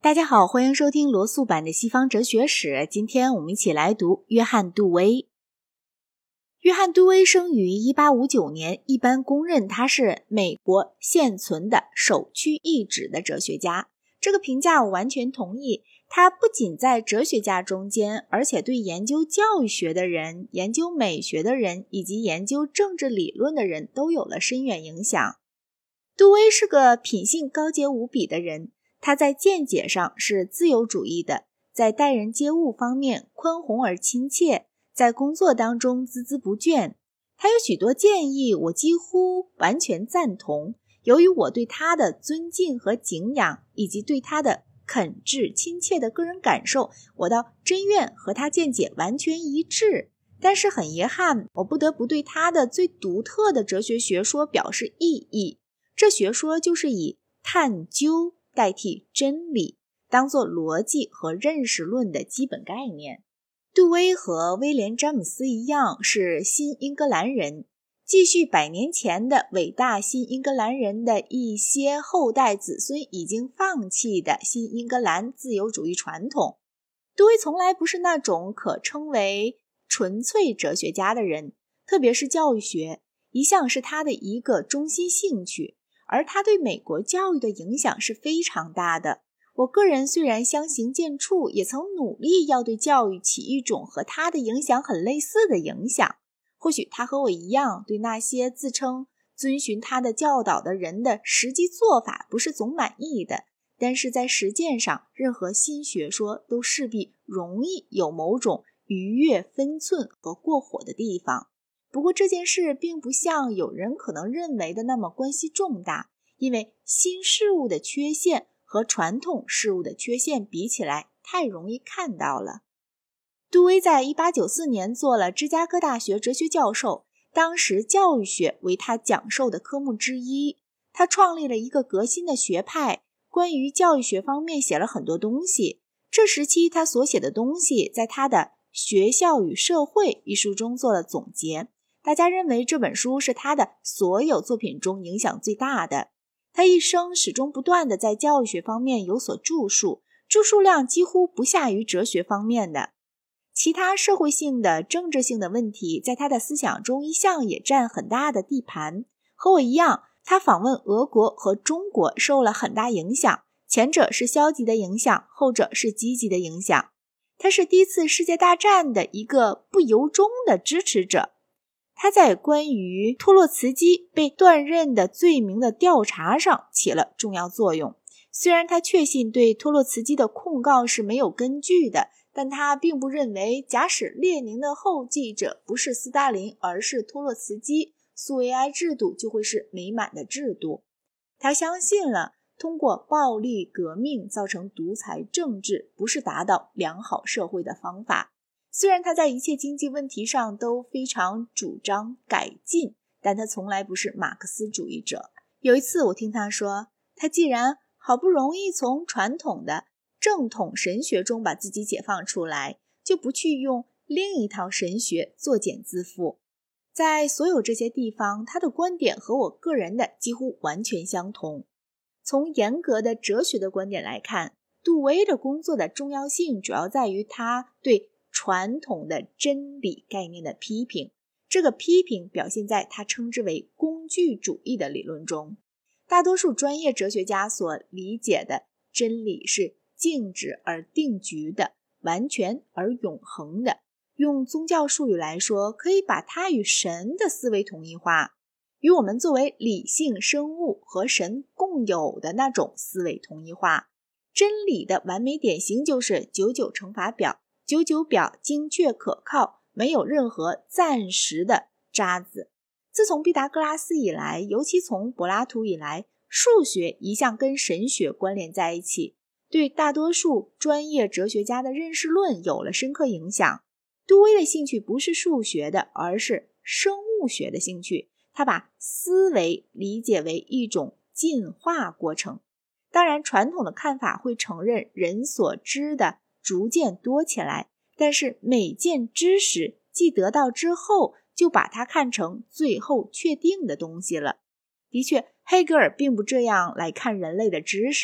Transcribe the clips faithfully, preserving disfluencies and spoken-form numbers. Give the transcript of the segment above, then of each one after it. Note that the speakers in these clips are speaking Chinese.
大家好，欢迎收听罗素版的西方哲学史。今天我们一起来读约翰·杜威。约翰·杜威生于一八五九年，一般公认他是美国现存的首屈一指的哲学家。这个评价我完全同意。他不仅在哲学家中间，而且对研究教育学的人、研究美学的人以及研究政治理论的人都有了深远影响。杜威是个品性高洁无比的人，他在见解上是自由主义的，在待人接物方面宽宏而亲切，在工作当中孜孜不倦。他有许多建议我几乎完全赞同，由于我对他的尊敬和敬仰，以及对他的恳挚亲切的个人感受，我倒真愿和他见解完全一致。但是很遗憾，我不得不对他的最独特的哲学学说表示异议。这学说就是以探究代替真理，当作逻辑和认识论的基本概念。杜威和威廉·詹姆斯一样是新英格兰人，继续百年前的伟大新英格兰人的一些后代子孙已经放弃的新英格兰自由主义传统。杜威从来不是那种可称为纯粹哲学家的人，特别是教育学一向是他的一个中心兴趣，而他对美国教育的影响是非常大的。我个人虽然相形见绌，也曾努力要对教育起一种和他的影响很类似的影响。或许他和我一样，对那些自称遵循他的教导的人的实际做法不是总满意的，但是在实践上，任何新学说都势必容易有某种逾越分寸和过火的地方。不过这件事并不像有人可能认为的那么关系重大，因为新事物的缺陷和传统事物的缺陷比起来太容易看到了。杜威在一八九四年做了芝加哥大学哲学教授，当时教育学为他讲授的科目之一。他创立了一个革新的学派，关于教育学方面写了很多东西。这时期他所写的东西在他的《学校与社会》一书中做了总结。大家认为这本书是他的所有作品中影响最大的。他一生始终不断地在教育学方面有所著述，著述量几乎不下于哲学方面的。其他社会性的、政治性的问题在他的思想中一向也占很大的地盘。和我一样，他访问俄国和中国受了很大影响，前者是消极的影响，后者是积极的影响。他是第一次世界大战的一个不由衷的支持者。他在关于托洛茨基被断任的罪名的调查上起了重要作用。虽然他确信对托洛茨基的控告是没有根据的，但他并不认为假使列宁的后继者不是斯大林而是托洛茨基，苏维埃制度就会是美满的制度。他相信了通过暴力革命造成独裁政治不是达到良好社会的方法。虽然他在一切经济问题上都非常主张改进，但他从来不是马克思主义者。有一次我听他说，他既然好不容易从传统的正统神学中把自己解放出来，就不去用另一套神学作茧自缚。在所有这些地方，他的观点和我个人的几乎完全相同。从严格的哲学的观点来看，杜威的工作的重要性主要在于他对传统的真理概念的批评，这个批评表现在他称之为工具主义的理论中。大多数专业哲学家所理解的真理是静止而定局的，完全而永恒的。用宗教术语来说，可以把它与神的思维同一化，与我们作为理性生物和神共有的那种思维同一化。真理的完美典型就是九九乘法表，九九表精确可靠，没有任何暂时的渣子。自从毕达哥拉斯以来，尤其从柏拉图以来，数学一向跟神学关联在一起，对大多数专业哲学家的认识论有了深刻影响。杜威的兴趣不是数学的，而是生物学的兴趣。他把思维理解为一种进化过程。当然，传统的看法会承认人所知的逐渐多起来，但是每件知识既得到之后，就把它看成最后确定的东西了。的确，黑格尔并不这样来看人类的知识，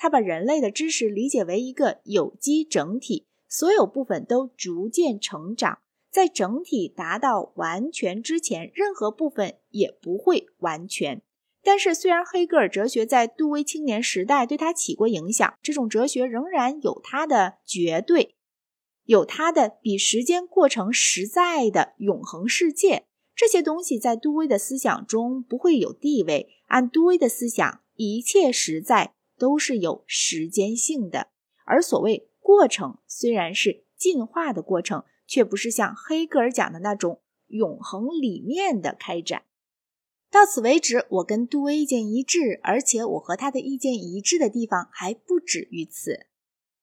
他把人类的知识理解为一个有机整体，所有部分都逐渐成长，在整体达到完全之前，任何部分也不会完全。但是虽然黑格尔哲学在杜威青年时代对他起过影响，这种哲学仍然有它的绝对，有它的比时间过程实在的永恒世界。这些东西在杜威的思想中不会有地位，按杜威的思想，一切实在都是有时间性的，而所谓过程虽然是进化的过程，却不是像黑格尔讲的那种永恒理念的开展。到此为止，我跟杜威意见一致，而且我和他的意见一致的地方还不止于此。